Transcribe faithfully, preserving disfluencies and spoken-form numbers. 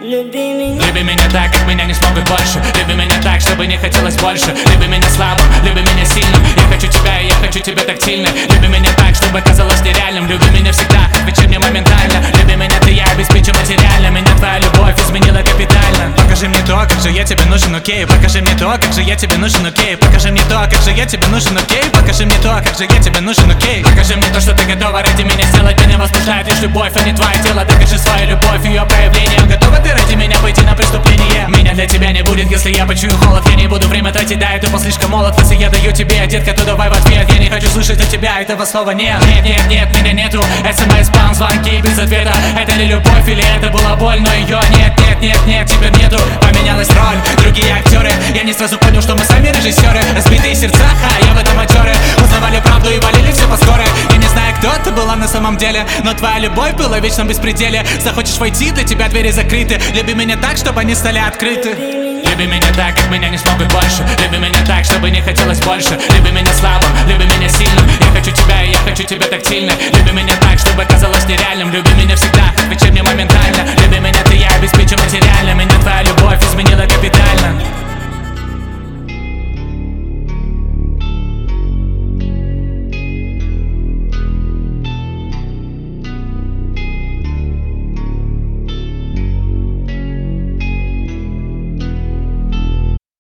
Люби меня. Люби меня так, как меня не смогут больше. Люби меня так, чтобы не хотелось больше. Люби меня слабым, люби меня сильным. Я хочу тебя, и я хочу тебя тактильно. Люби меня так, чтобы казалось нереальным. Люби меня всегда, как вечерне моментально. Люби меня ты, я обеспечу материально. Меня твоя любовь изменила капитально. Покажи мне то, как же я тебе нужен, окей. Покажи мне то, как же я тебе нужен, окей. Покажи мне то, как же я тебе нужен, окей. Покажи мне то, как же я тебе нужен, окей. Покажи мне то, что ты готова ради меня сделать. Меня возбуждает лишь любовь, а не твое тело. Докажи свою любовь, ее проявление. Готова ты ради меня пойти на преступление? Меня для тебя не будет, если я почую холод. Я не буду время тратить, да, я тупо слишком молод. Если я даю тебе, детка, то давай в ответ. Я не хочу слышать от тебя этого слова нет. Нет, нет, нет, меня нету. СМС, спам, звонки без ответа. Это ли любовь или это была боль? Но ее нет, нет, нет, нет, теперь нету. Поменялась роль, другие актеры. Я не сразу понял, что мы сами режиссеры. Разбитые сердца, а я в этом актеры. Узнавали правду и валили все по скорой. Я не знаю, кто ты была на самом деле, но твоя любовь была в вечном беспределе. Захочешь войти, для тебя двери закрыты. Люби меня так, чтобы они стали открыты. Люби меня так, как меня не смогут больше. Люби меня так, чтобы не хотелось больше. Люби меня слабым, люби меня сильным. Я хочу тебя, и я хочу тебя тактильно. Люби меня так, чтобы казалось нереальным. Люби меня всегда.